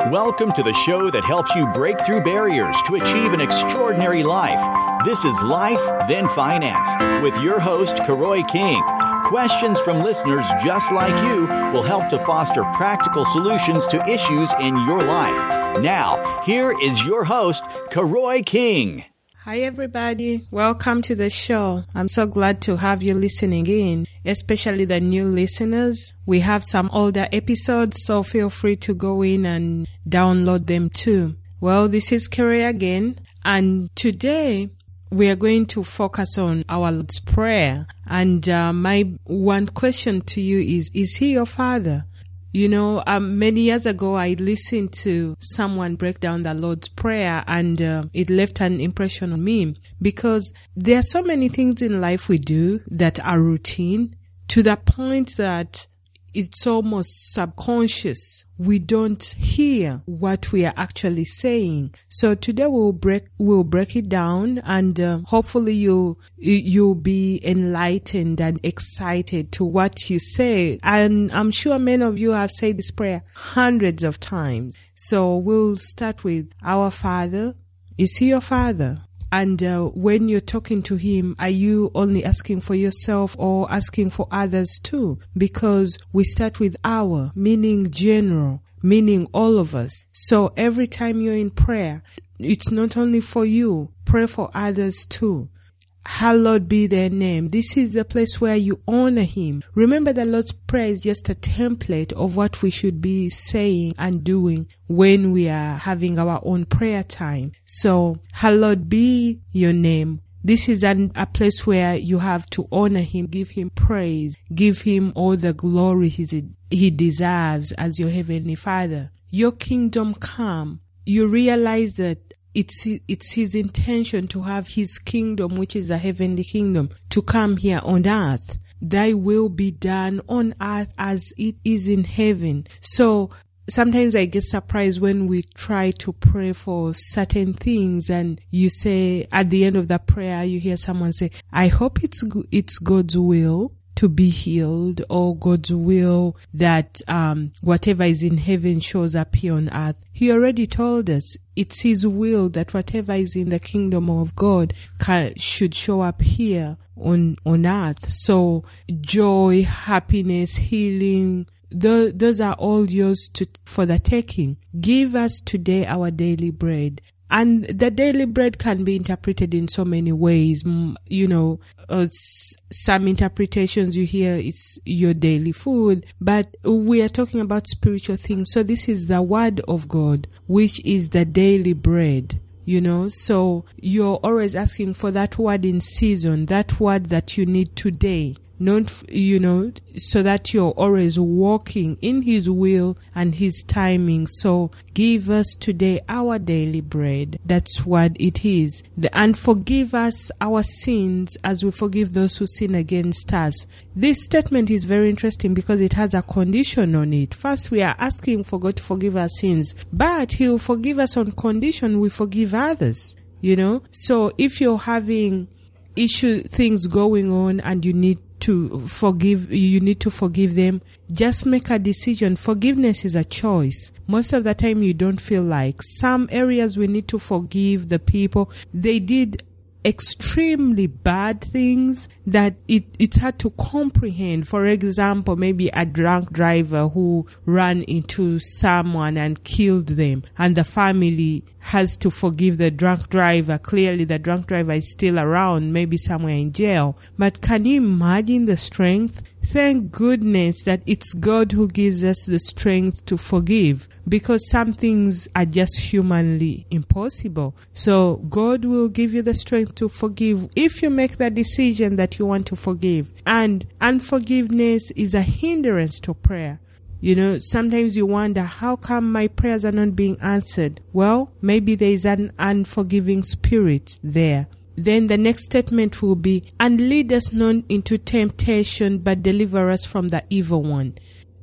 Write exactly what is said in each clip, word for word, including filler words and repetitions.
Welcome to the show that helps you break through barriers to achieve an extraordinary life. This is Life, Then Finance, with your host, Karoy King. Questions from listeners just like you will help to foster practical solutions to issues in your life. Now, here is your host, Karoy King. Hi, everybody. Welcome to the show. I'm so glad to have you listening in, especially the new listeners. We have some older episodes, so feel free to go in and download them too. Well, this is Karoy again, and today we are going to focus on our Lord's Prayer. And uh, my one question to you is, is He your Father? You know, um, many years ago, I listened to someone break down the Lord's Prayer, and uh, it left an impression on me, because there are so many things in life we do that are routine, to the point that it's almost subconscious. We don't hear what we are actually saying. So today we'll break we'll break it down, and uh, hopefully you you'll be enlightened and excited to what you say. And I'm sure many of you have said this prayer hundreds of times. So we'll start with Our Father. Is He your Father? And uh, when you're talking to Him, are you only asking for yourself or asking for others too? Because we start with our, meaning general, meaning all of us. So every time you're in prayer, it's not only for you, pray for others too. Hallowed be their name. This is the place where you honor Him. Remember, the Lord's Prayer is just a template of what we should be saying and doing when we are having our own prayer time. So, hallowed be your name. This is an, a place where you have to honor Him, give Him praise, give Him all the glory He deserves as your Heavenly Father. Your kingdom come. You realize that It's it's His intention to have His kingdom, which is a heavenly kingdom, to come here on earth. Thy will be done on earth as it is in heaven. So sometimes I get surprised when we try to pray for certain things, and you say at the end of the prayer, you hear someone say, I hope it's it's God's will to be healed, or God's will that um whatever is in heaven shows up here on earth. He already told us it's His will that whatever is in the kingdom of God can, should show up here on on earth. So joy, happiness, healing, th- those are all yours to, for the taking. Give us today our daily bread. And the daily bread can be interpreted in so many ways. You know, uh, some interpretations you hear, it's your daily food, but we are talking about spiritual things. So this is the word of God, which is the daily bread. You know, so you're always asking for that word in season, that word that you need today. Not, you know, so that you're always walking in His will and His timing. So give us today our daily bread. That's what it is. And forgive us our sins as we forgive those who sin against us. This statement is very interesting because it has a condition on it. First, we are asking for God to forgive our sins, but He will forgive us on condition we forgive others. You know, so if you're having issue things going on and you need to forgive, you need to forgive them, just make a decision. Forgiveness is a choice. Most of the time you don't feel like. Some areas we need to forgive the people. They did extremely bad things that it, it's hard to comprehend. For example, maybe a drunk driver who ran into someone and killed them, and the family has to forgive the drunk driver. Clearly the drunk driver is still around, maybe somewhere in jail. But can you imagine the strength? Thank goodness that it's God who gives us the strength to forgive, because some things are just humanly impossible. So God will give you the strength to forgive if you make the decision that you want to forgive. And unforgiveness is a hindrance to prayer. You know, sometimes you wonder, how come my prayers are not being answered? Well, maybe there is an unforgiving spirit there. Then the next statement will be, and lead us not into temptation, but deliver us from the evil one.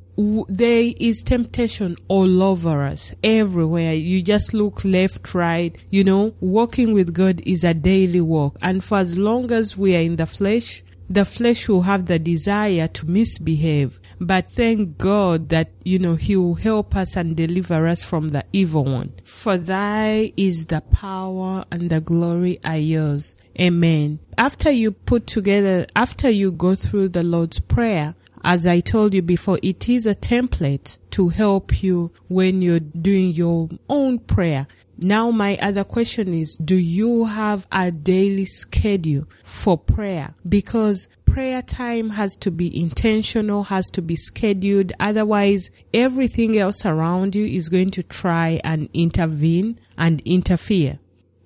There is temptation all over us, everywhere. You just look left, right. You know, walking with God is a daily walk. And for as long as we are in the flesh, the flesh will have the desire to misbehave. But thank God that, you know, he will help us and deliver us from the evil one. For thy is the power and the glory are yours. Amen. After you put together, after you go through the Lord's Prayer, as I told you before, it is a template to help you when you're doing your own prayer. Now, my other question is, do you have a daily schedule for prayer? Because prayer time has to be intentional, has to be scheduled. Otherwise, everything else around you is going to try and intervene and interfere.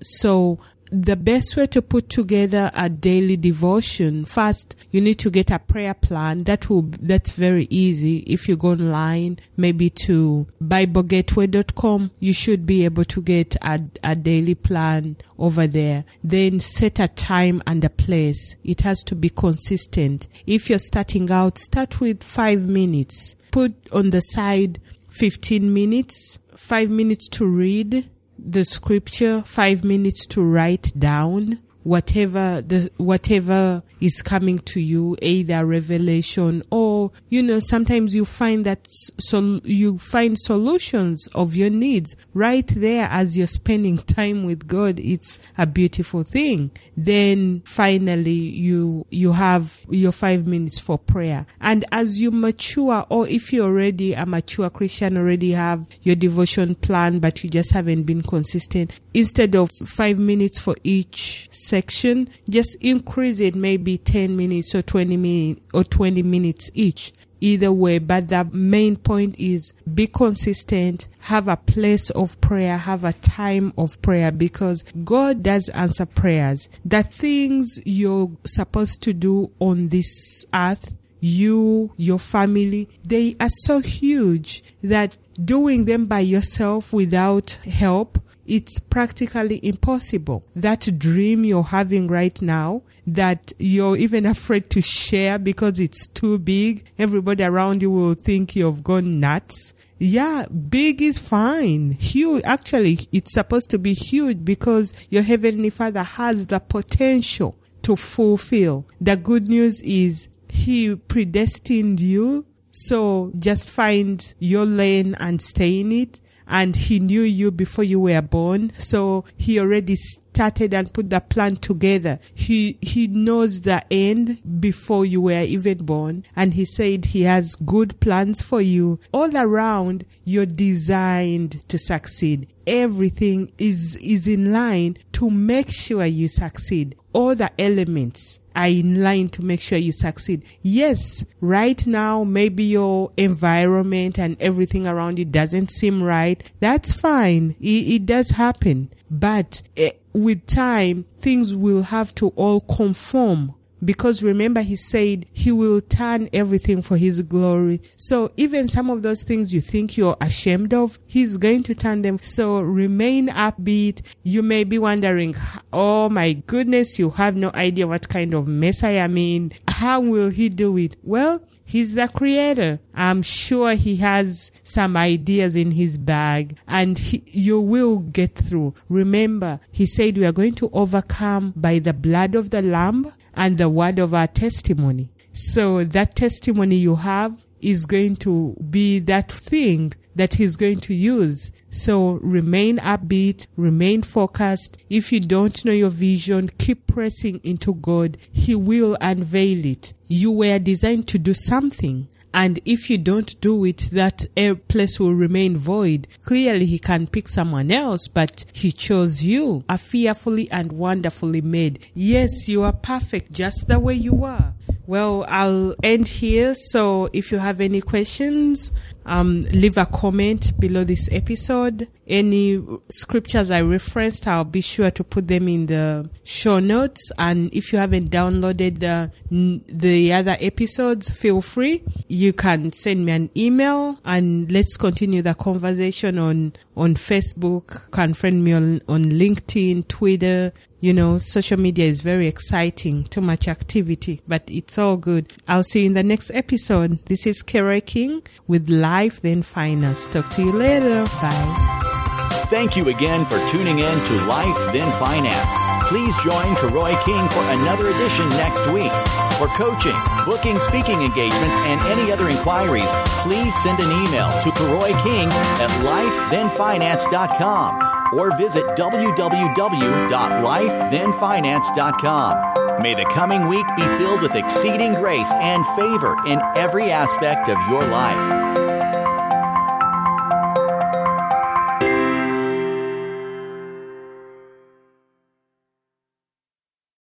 So, the best way to put together a daily devotion, first, you need to get a prayer plan. That will, that's very easy. If you go online, maybe to Bible Gateway dot com, you should be able to get a, a daily plan over there. Then set a time and a place. It has to be consistent. If you're starting out, start with five minutes. Put on the side fifteen minutes, five minutes to read the scripture, five minutes to write down whatever the whatever is coming to you, either revelation or, you know, sometimes you find that so you find solutions of your needs right there as you're spending time with God. It's a beautiful thing. Then finally you you have your five minutes for prayer. And as you mature, or if you're already a mature Christian, already have your devotion plan, but you just haven't been consistent, instead of five minutes for each section, just increase it, maybe ten minutes or twenty minutes or twenty minutes each. Either way, but the main point is be consistent, have a place of prayer, have a time of prayer, because God does answer prayers. The things you're supposed to do on this earth, you, your family, they are so huge that doing them by yourself without help, it's practically impossible. That dream you're having right now, that you're even afraid to share because it's too big, everybody around you will think you've gone nuts. Yeah, big is fine. Huge, actually, it's supposed to be huge because your Heavenly Father has the potential to fulfill. The good news is He predestined you, so just find your lane and stay in it. And He knew you before you were born. So He already started and put the plan together. He, he knows the end before you were even born. And He said He has good plans for you. All around, you're designed to succeed. Everything is, is in line to make sure you succeed. All the elements are in line to make sure you succeed. Yes, right now, maybe your environment and everything around you doesn't seem right. That's fine. It, it does happen. But eh, with time, things will have to all conform. Because remember, He said He will turn everything for His glory. So even some of those things you think you're ashamed of, He's going to turn them. So remain upbeat. You may be wondering, oh my goodness, you have no idea what kind of mess I am in. How will He do it? Well, He's the Creator. I'm sure He has some ideas in His bag, and he, you will get through. Remember, He said we are going to overcome by the blood of the Lamb and the word of our testimony. So that testimony you have is going to be that thing that He's going to use. So remain upbeat, remain focused. If you don't know your vision, keep pressing into God. He will unveil it. You were designed to do something. And if you don't do it, that place will remain void. Clearly, He can pick someone else, but He chose you, are fearfully and wonderfully made. Yes, you are perfect just the way you are. Well, I'll end here. So if you have any questions, um, leave a comment below this episode. Any scriptures I referenced, I'll be sure to put them in the show notes. And if you haven't downloaded the, the other episodes, feel free. You can send me an email and let's continue the conversation on, on Facebook. You can friend me on, on LinkedIn, Twitter. You know, social media is very exciting. Too much activity, but it's all good. I'll see you in the next episode. This is Karoy King with Life Then Finance. Talk to you later. Bye. Thank you again for tuning in to Life Then Finance. Please join Karoy King for another edition next week. For coaching, booking speaking engagements, and any other inquiries, please send an email to Karoy King at life then finance dot com or visit w w w dot life then finance dot com. May the coming week be filled with exceeding grace and favor in every aspect of your life.